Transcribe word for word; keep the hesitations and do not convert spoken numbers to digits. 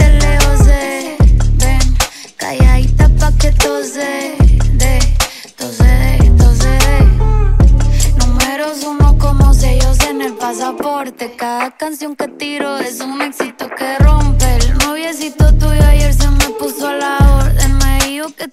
de lejos se ven, calladita pa' que tose de, tose de, tose de. Números uno como sellos en el pasaporte. Cada canción que tiro es un éxito que rompe. El noviecito tuyo ayer se me puso a la orden. Me dijo que